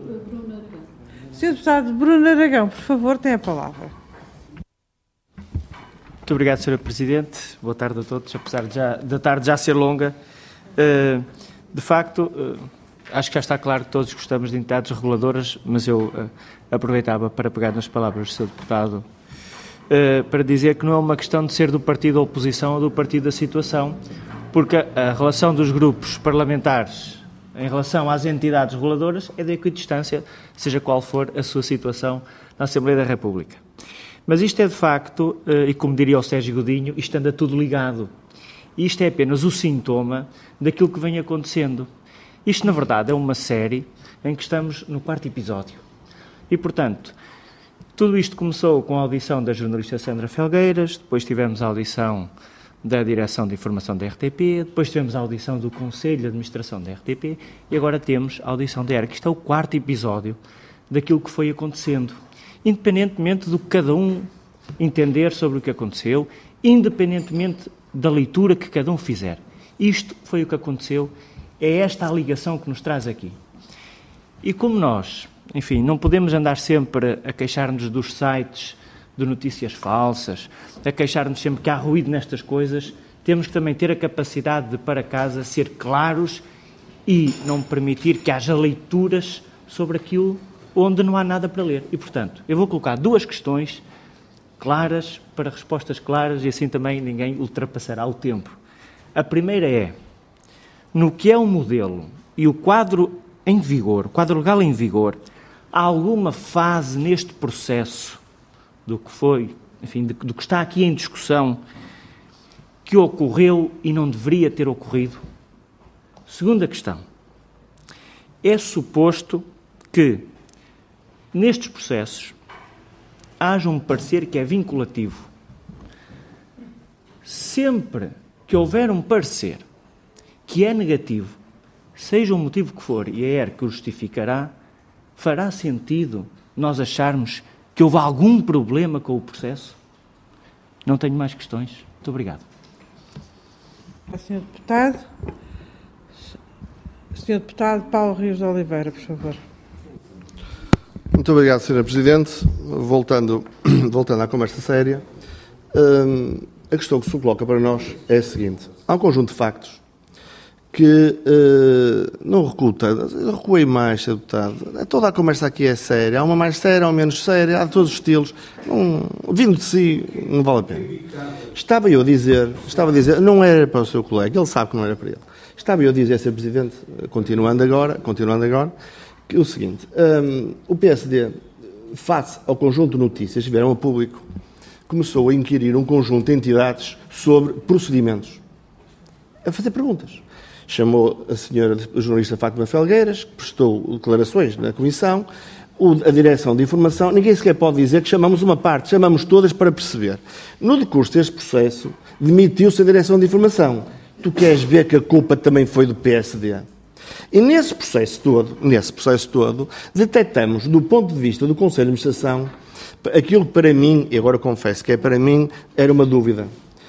Senhor Deputado Bruno Aragão, por favor, tem a palavra. Muito obrigado, Sr. Presidente. Boa tarde a todos, apesar da tarde já ser longa. De facto, acho que já está claro que todos gostamos de entidades reguladoras, mas eu aproveitava para pegar nas palavras do Sr. Deputado para dizer que não é uma questão de ser do partido da oposição ou do partido da situação, porque a relação dos grupos parlamentares em relação às entidades reguladoras é de equidistância, seja qual for a sua situação na Assembleia da República. Mas isto é de facto, e como diria o Sérgio Godinho, isto anda tudo ligado. Isto é apenas o sintoma daquilo que vem acontecendo. Isto, na verdade, é uma série em que estamos no 4º episódio. E, portanto, tudo isto começou com a audição da jornalista Sandra Felgueiras, depois tivemos a audição da Direção de Informação da RTP, depois tivemos a audição do Conselho de Administração da RTP e agora temos a audição da ERC. Isto é o 4º episódio daquilo que foi acontecendo. Independentemente do que cada um entender sobre o que aconteceu, independentemente da leitura que cada um fizer. Isto foi o que aconteceu, é esta a ligação que nos traz aqui. E como nós, enfim, não podemos andar sempre a queixar-nos dos sites de notícias falsas, a queixar-nos sempre que há ruído nestas coisas, temos que também ter a capacidade de, para casa, ser claros e não permitir que haja leituras sobre aquilo onde não há nada para ler. E, portanto, eu vou colocar 2 questões claras, para respostas claras, e assim também ninguém ultrapassará o tempo. A primeira é, no que é o modelo e o quadro em vigor, o quadro legal em vigor, há alguma fase neste processo do que foi, enfim, do que está aqui em discussão, que ocorreu e não deveria ter ocorrido? Segunda questão. É suposto que nestes processos haja um parecer que é vinculativo. Sempre que houver um parecer que é negativo, seja o motivo que for, e a ERC o justificará, fará sentido nós acharmos que houve algum problema com o processo? Não tenho mais questões. Muito obrigado. Sr. Deputado. Sr. Deputado Paulo Rios de Oliveira, por favor. Muito obrigado, Sra. Presidente. Voltando à conversa séria, a questão que se coloca para nós é a seguinte. Há um conjunto de factos que não recuei mais, Sr. Deputado. Toda a conversa aqui é séria. Há uma mais séria, há uma menos séria, há de todos os estilos. Vindo de si, não vale a pena. Estava a dizer, não era para o seu colega, ele sabe que não era para ele. Estava eu a dizer, Sr. Presidente, continuando agora, que é o seguinte, o PSD, face ao conjunto de notícias que vieram a público, começou a inquirir um conjunto de entidades sobre procedimentos, a fazer perguntas. Chamou a senhora jornalista Fátima Felgueiras, que prestou declarações na Comissão, a Direção de Informação, ninguém sequer pode dizer que chamamos uma parte, chamamos todas para perceber. No decurso deste processo, demitiu-se a Direção de Informação. Tu queres ver que a culpa também foi do PSD? E nesse processo todo, detectamos, do ponto de vista do Conselho de Administração, aquilo que para mim, e agora confesso que para mim, era uma dúvida.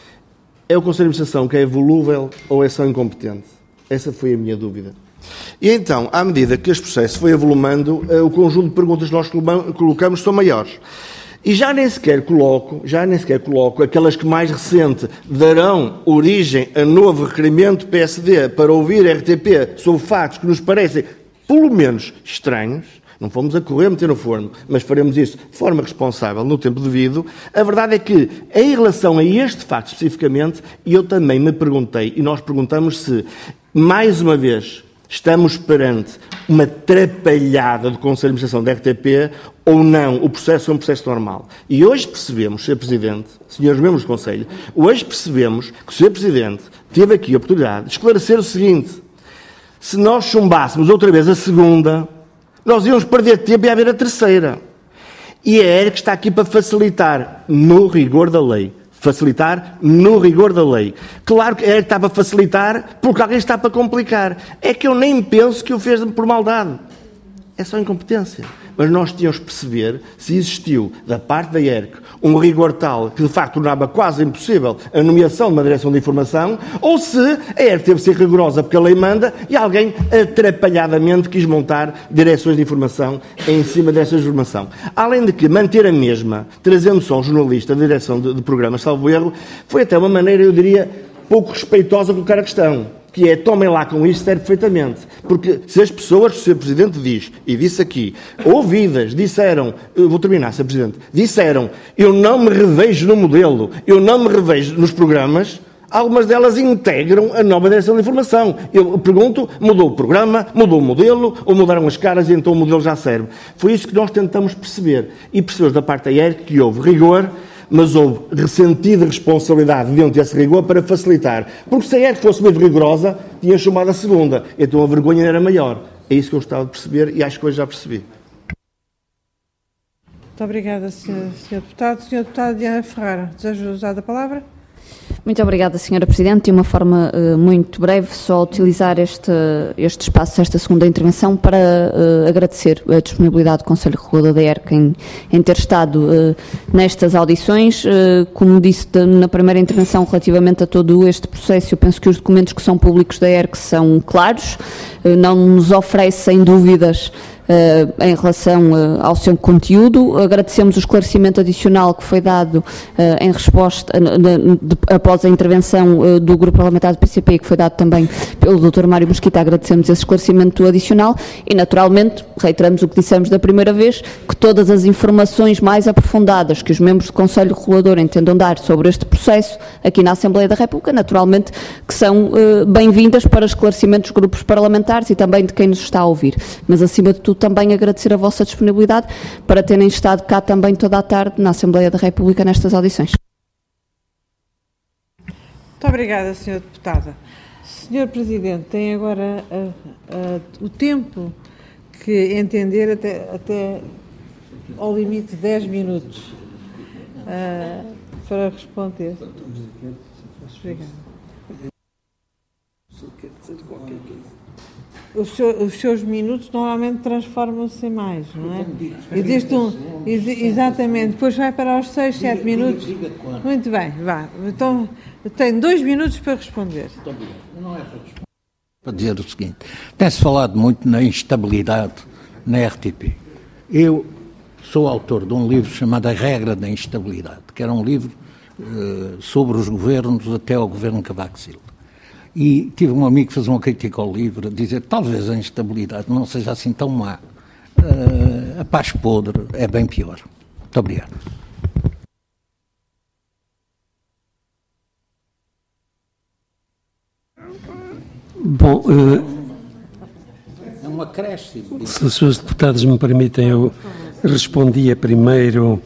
É o Conselho de Administração que é volúvel ou é só incompetente? Essa foi a minha dúvida. E então, à medida que este processo foi avolumando, o conjunto de perguntas que nós colocamos são maiores. E já nem sequer coloco aquelas que mais recente darão origem a novo requerimento PSD para ouvir a RTP sobre factos que nos parecem, pelo menos, estranhos. Não fomos a correr, meter no forno, mas faremos isso de forma responsável, no tempo devido. A verdade é que, em relação a este facto especificamente, eu também me perguntei, e nós perguntamos se, mais uma vez, estamos perante uma trapalhada do Conselho de Administração da RTP ou não, o processo é um processo normal. E hoje percebemos, Sr. Presidente, senhores membros do Conselho, hoje percebemos que o Sr. Presidente teve aqui a oportunidade de esclarecer o seguinte: se nós chumbássemos outra vez a segunda, nós íamos perder tempo e haver a terceira. E a ERC está aqui para facilitar no rigor da lei. Claro que a ERC está para facilitar porque alguém está para complicar. É que eu nem penso que o fez por maldade. É só incompetência. mas nós tínhamos que perceber se existiu, da parte da ERC, um rigor tal que de facto tornava quase impossível a nomeação de uma direção de informação, ou se a ERC teve de ser rigorosa porque a lei manda e alguém atrapalhadamente quis montar direções de informação em cima de direções de informação. Além de que manter a mesma, trazendo só um jornalista da direção de programas, salvo erro, foi até uma maneira, eu diria, pouco respeitosa de colocar a questão. Que é, tomem lá com isto, serve perfeitamente. Porque se as pessoas, se o Sr. Presidente diz, e disse aqui, ouvidas, disseram, eu vou terminar, Sr. Presidente, disseram, eu não me revejo no modelo, eu não me revejo nos programas, algumas delas integram a nova direção de informação. Eu pergunto, mudou o programa, mudou o modelo, ou mudaram as caras e então o modelo já serve. Foi isso que nós tentamos perceber. E percebemos da parte da ERC que houve rigor, mas houve ressentida responsabilidade dentro desse rigor para facilitar. Porque se a ERC fosse mesmo rigorosa, tinha chamado a segunda. Então a vergonha era maior. É isso que eu gostava de perceber e acho que hoje já percebi. Muito obrigada, Sr. Deputado. Sr. Deputado Diana Ferreira, deseja usar a palavra? Muito obrigada, Sra. Presidente. De uma forma muito breve, só utilizar este espaço, esta segunda intervenção, para agradecer a disponibilidade do Conselho Regulador da ERC em ter estado nestas audições. Como disse na primeira intervenção, relativamente a todo este processo, eu penso que os documentos que são públicos da ERC são claros, não nos oferecem dúvidas em relação ao seu conteúdo. Agradecemos o esclarecimento adicional que foi dado em resposta, após a intervenção do Grupo Parlamentar do PCP, que foi dado também pelo Dr. Mário Mesquita. Agradecemos esse esclarecimento adicional e, naturalmente, reiteramos o que dissemos da primeira vez, que todas as informações mais aprofundadas que os membros do Conselho Regulador entendam dar sobre este processo aqui na Assembleia da República, naturalmente, que são bem-vindas para esclarecimento dos grupos parlamentares e também de quem nos está a ouvir. Mas, acima de tudo, também agradecer a vossa disponibilidade para terem estado cá também toda a tarde na Assembleia da República nestas audições. Muito obrigada, Sra. Deputada. Sr. Presidente, tem agora o tempo que entender até ao limite de 10 minutos para responder. Obrigada. Os seus minutos normalmente transformam-se em mais, não é? Existe exatamente, depois vai para os 6, 7 minutos. Muito bem, vá. Então, tem 2 minutos para responder. Muito obrigado. Não é para dizer o seguinte, tem-se falado muito na instabilidade na RTP. Eu sou autor de um livro chamado A Regra da Instabilidade, que era um livro sobre os governos até ao governo Cavaco Silva. E tive um amigo que fez uma crítica ao livro, a dizer talvez a instabilidade não seja assim tão má. A paz podre é bem pior. Muito obrigado. Bom, é um acréscimo. se os senhores deputados me permitem, eu respondia primeiro.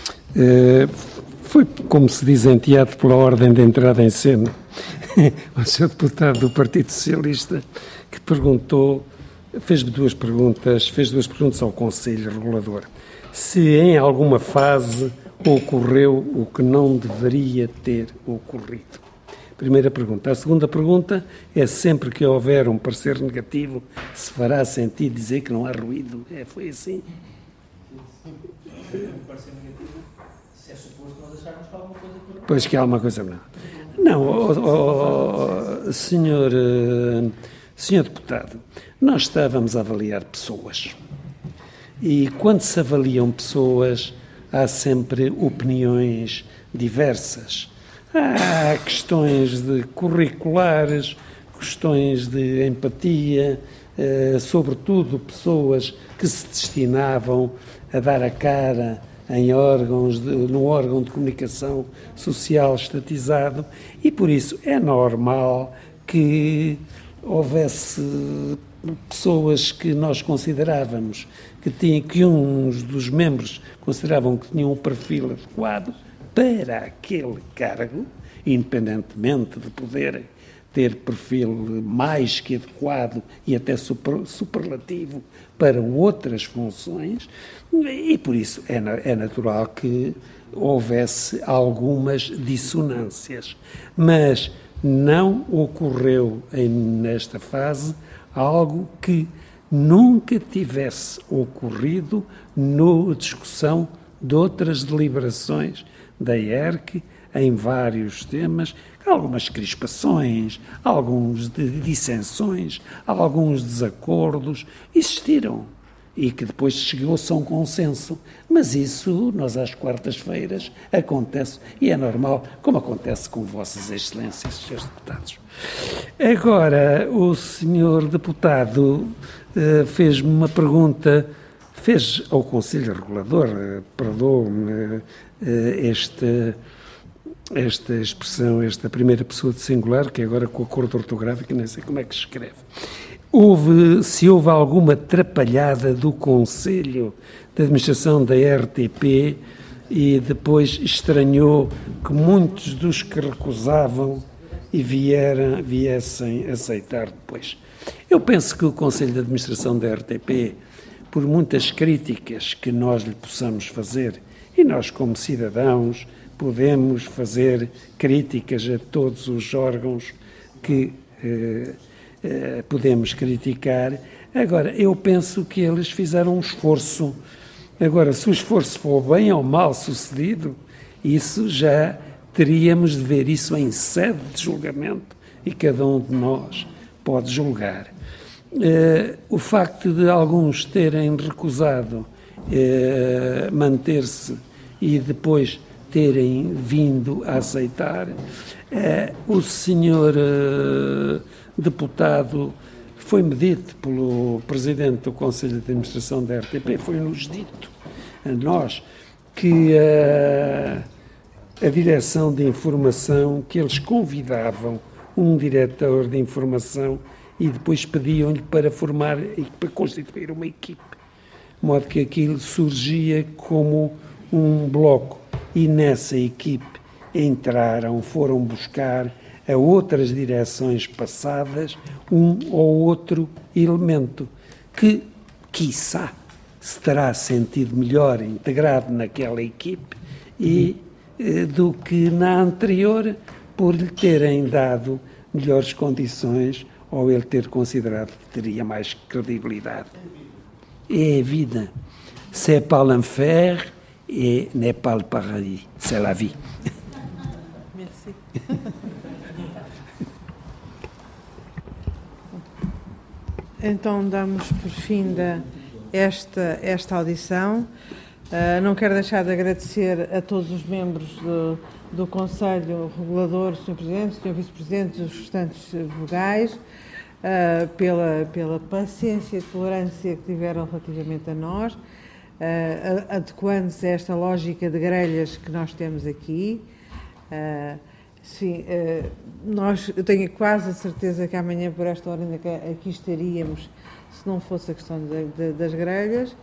Foi, como se diz em teatro, pela ordem de entrada em cena. O Sr. Deputado do Partido Socialista, que perguntou, fez duas perguntas ao Conselho Regulador. Se em alguma fase ocorreu o que não deveria ter ocorrido. Primeira pergunta. A segunda pergunta é: sempre que houver um parecer negativo, se fará sentido dizer que não há ruído? Foi assim? Pois que há alguma coisa não. Não, senhor deputado, nós estávamos a avaliar pessoas. E quando se avaliam pessoas, há sempre opiniões diversas. Há questões de curriculares, questões de empatia, sobretudo pessoas que se destinavam a dar a cara em num órgão de comunicação social estatizado, e por isso é normal que houvesse pessoas que nós considerávamos que uns dos membros consideravam que tinham um perfil adequado para aquele cargo, independentemente de poderem ter perfil mais que adequado e até superlativo para outras funções, e por isso é natural que houvesse algumas dissonâncias. Mas não ocorreu nesta fase algo que nunca tivesse ocorrido na discussão de outras deliberações da ERC em vários temas, algumas crispações, algumas dissensões, alguns desacordos existiram e que depois chegou-se a um consenso. Mas isso, nós às quartas-feiras, acontece e é normal, como acontece com vossas excelências, senhores deputados. Agora, o senhor deputado fez-me uma pergunta, fez ao Conselho Regulador, perdoe-me esta expressão, esta primeira pessoa de singular, que agora com a cor ortográfica, nem sei como é que se escreve. Se houve alguma atrapalhada do Conselho de Administração da RTP e depois estranhou que muitos dos que recusavam e viessem aceitar depois. Eu penso que o Conselho de Administração da RTP, por muitas críticas que nós lhe possamos fazer, e nós como cidadãos podemos fazer críticas a todos os órgãos que podemos criticar. Agora, eu penso que eles fizeram um esforço. Agora, se o esforço for bem ou mal sucedido, isso já teríamos de ver isso em sede de julgamento e cada um de nós pode julgar. O facto de alguns terem recusado manter-se e depois terem vindo a aceitar, o senhor deputado foi-me dito pelo Presidente do Conselho de Administração da RTP, foi-nos dito a nós que a Direção de Informação, que eles convidavam um diretor de informação e depois pediam-lhe para formar e para constituir uma equipe, de modo que aquilo surgia como um bloco e nessa equipe foram buscar a outras direções passadas um ou outro elemento que, quiçá, se terá sentido melhor integrado naquela equipe do que na anterior, por lhe terem dado melhores condições ou ele ter considerado que teria mais credibilidade. É a vida. C'est pas l'enfer et n'est pas le paradis. C'est la vie. Merci. Então, damos por fim esta audição. Não quero deixar de agradecer a todos os membros do Conselho Regulador, Sr. Presidente, Sr. Vice-Presidente e os restantes vogais, pela paciência e tolerância que tiveram relativamente a nós, adequando-se a esta lógica de grelhas que nós temos aqui. Sim, eu tenho quase a certeza que amanhã, por esta hora, ainda aqui estaríamos, se não fosse a questão das grelhas,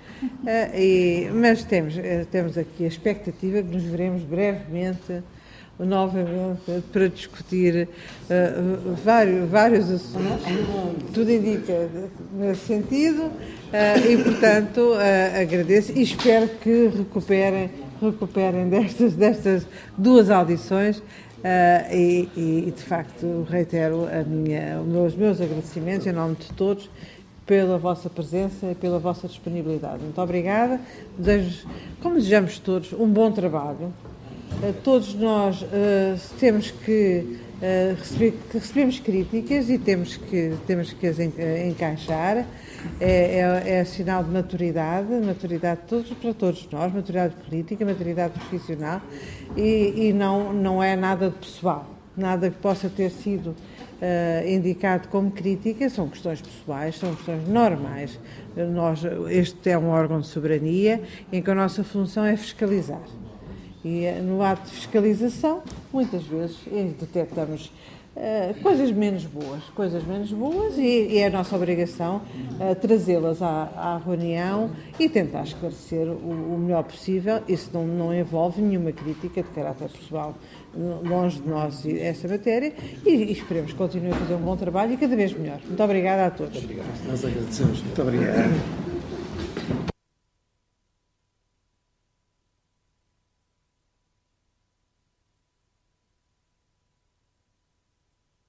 mas temos aqui a expectativa que nos veremos brevemente, novamente, para discutir vários assuntos. Tudo indica nesse sentido e, portanto, agradeço e espero que recuperem destas duas audições. De facto, reitero os meus agradecimentos em nome de todos pela vossa presença e pela vossa disponibilidade. Muito obrigada. Como desejamos todos, um bom trabalho. Todos nós temos que recebemos críticas e temos que as encaixar. É sinal de maturidade para todos nós, maturidade política, maturidade profissional e não é nada de pessoal, nada que possa ter sido indicado como crítica, são questões pessoais, são questões normais. Este é um órgão de soberania em que a nossa função é fiscalizar. E no ato de fiscalização, muitas vezes, detectamos coisas menos boas e é a nossa obrigação trazê-las à reunião e tentar esclarecer o melhor possível. Isso não envolve nenhuma crítica de caráter pessoal, longe de nós essa matéria, e esperemos que continue a fazer um bom trabalho e cada vez melhor. Muito obrigada a todos. Muito obrigado. Nós agradecemos. Muito obrigado.